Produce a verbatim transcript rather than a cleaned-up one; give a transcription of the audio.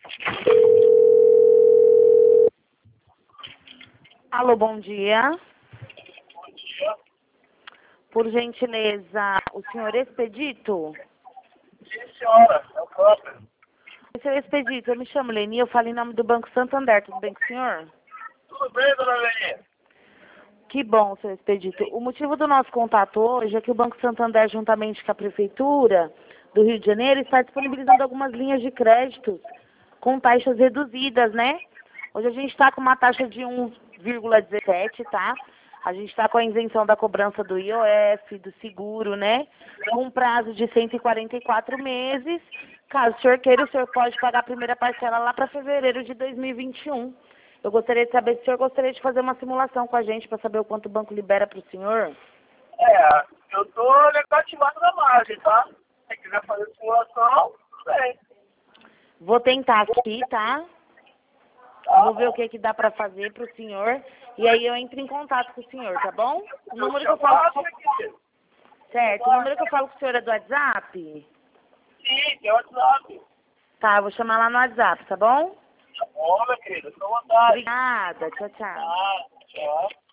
Alô, bom dia. Bom dia. Por gentileza, o senhor Expedito? Sim, senhora, é o próprio. Senhor Expedito, eu me chamo Leni, eu falo em nome do Banco Santander, tudo bem com o senhor? Tudo bem, dona Leni? Que bom, senhor Expedito. O motivo do nosso contato hoje é que o Banco Santander, juntamente com a Prefeitura do Rio de Janeiro, está disponibilizando algumas linhas de créditos com taxas reduzidas, né? Hoje a gente está com uma taxa de um vírgula dezessete, tá? A gente está com a isenção da cobrança do I O F, do seguro, né? Com um prazo de cento e quarenta e quatro meses. Caso o senhor queira, o senhor pode pagar a primeira parcela lá para fevereiro de dois mil e vinte e um. Eu gostaria de saber se o senhor gostaria de fazer uma simulação com a gente para saber o quanto o banco libera para o senhor. É, eu tô negativado na margem, tá? Se quiser fazer simulação, tudo bem. Vou tentar aqui, tá? Tá? Vou ver o que, que dá para fazer para o senhor. E aí eu entro em contato com o senhor, tá bom? O Eu número que eu falo... chamado aqui. Certo, o número que eu falo com o senhor é do WhatsApp? Sim, tem WhatsApp. Tá, eu vou chamar lá no WhatsApp, tá bom? Tá bom, minha querida, fica à vontade. Obrigada, tchau, tchau. Ah, tchau.